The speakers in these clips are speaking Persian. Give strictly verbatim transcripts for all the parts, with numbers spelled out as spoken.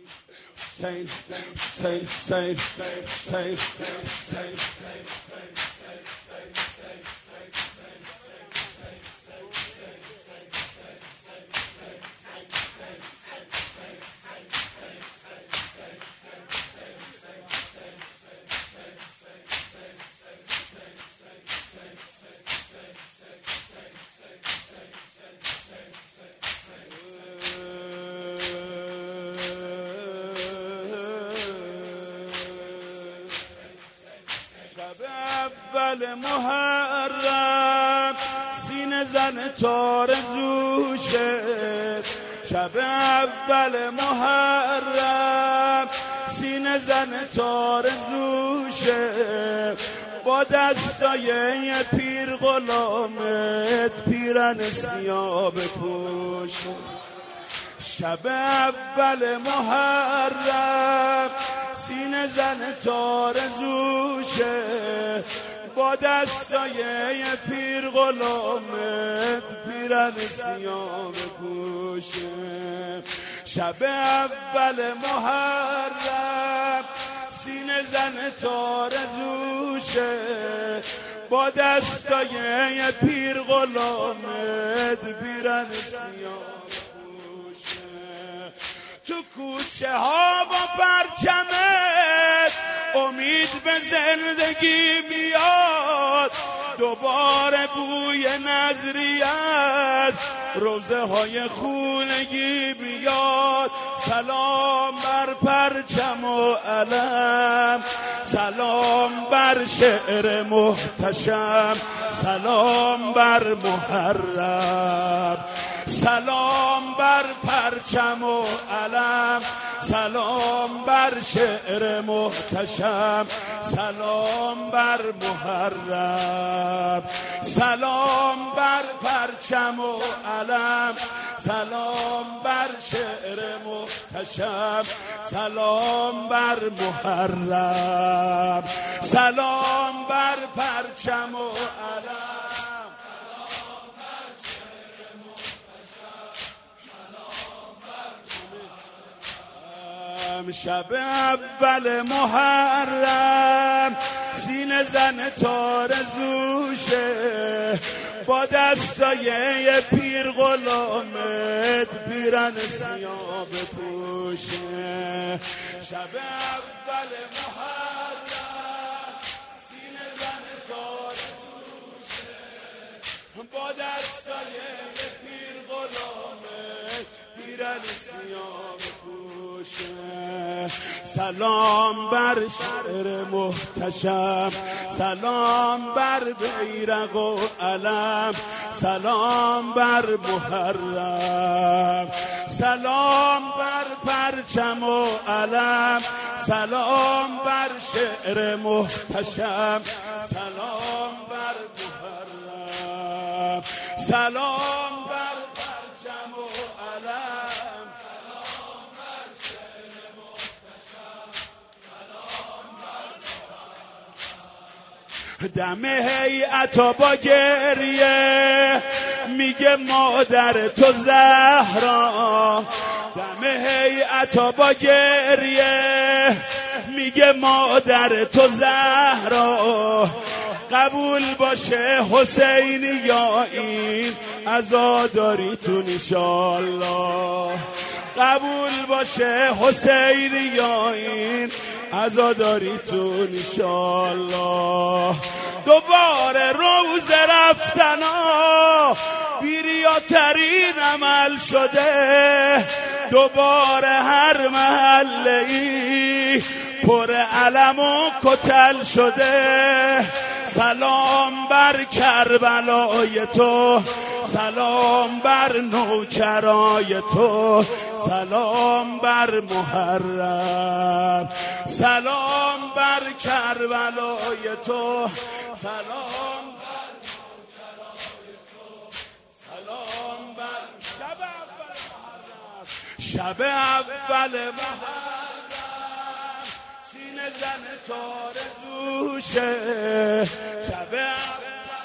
Saint, saint, saint, saint, saint, saint, saint. اول محرم سینه زن تارزوشه، شب اول محرم سینه زن تارزوشه، با دستای پیر غلامت پیرن سیاه بپوش. شب اول محرم سینه زن تارزوشه، با دستای پیر غلامت پیرن سیاه بپوشه. شب اول محرم سینه زن تارزوشه، با دستای پیر غلامت پیرن سیاه بپوشه. تو کوچه ها با پرچمت امید به زندگی بیاد، دوباره بوی نظری از روزه های خونگی بیاد. سلام بر پرچم و علم، سلام بر شعر محتشم، سلام بر محرم، سلام بر پرچم و علم، سلام بر شعر محتشم، سلام بر محرم، سلام بر پرچم و علم، سلام بر شعر محتشم، سلام بر محرم، سلام بر پرچم و علم. شب اول محرم سینه زن تارزوشه، با دستای پیر غلامت پیرن سیاه بپوشه. شب اول محرم سینه زن تارزوشه، با دستای پیر غلامت پیرن سیاه بپوشه. سلام بر شعر محتشم، سلام بر بیرق و علم، سلام بر محرم، سلام بر پرچم و علم، سلام بر شعر محتشم، سلام بر محرم، سلام بر پرچم و علم، سلام بر شعر محتشم، سلام بر دم هیئت با گریه میگه مادر تو زهرا، دم هیئت با گریه میگه مادر تو زهرا. قبول باشه حسینی یا این عزاداریتون انشالله، قبول باشه حسینی یا این عزاداریتون انشالله. دوباره روز رفتنا بیریاترین عمل شده، دوباره هر محله ای پر علم و کتل شده. سلام بر کربلای تو، سلام بر نوکرای تو، سلام بر محرم، سلام بر کربلای تو، سلام بر نوکرای تو، سلام بر شب اول محرم، شب اول محرم سینه زن تارزوشه، شب اول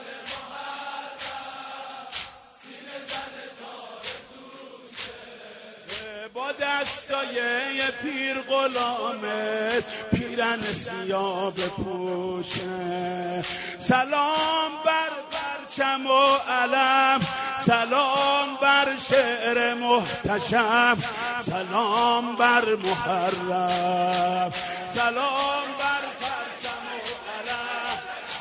محرم سینه زن تارزوشه، با با دستای پیر غلامت پیرن سیاه بپوشه. سلام بر پرچم و علم، سلام بر شعر محتشم، سلام بر محرم، سلام بر پرچم و علم.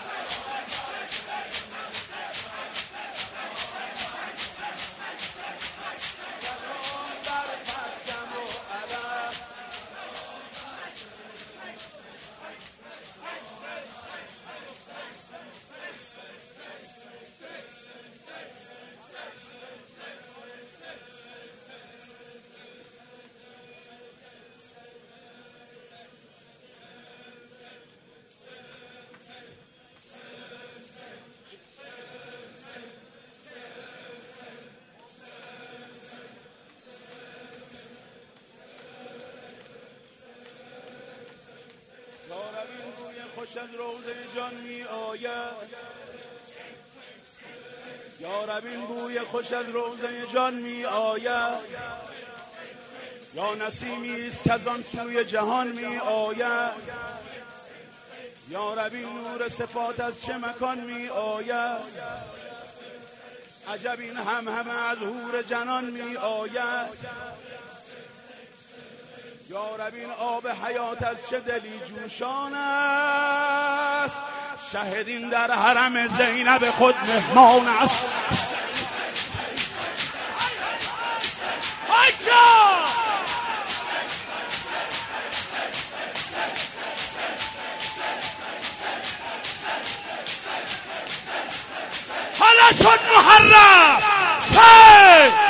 خوش از روضه جان می آید، یا رب این بوی خوش از روضه جان می آید، یا نسیمی است که از آن سوی جهان می آید، یا رب این نور صفات از چه مکان می آید، عجب این هم همه از حور جنان می آید، یا رب این آب حیات از چه دلی جوشان است، شهدین در حرم زینب خود مهمان است. حالا شد محرم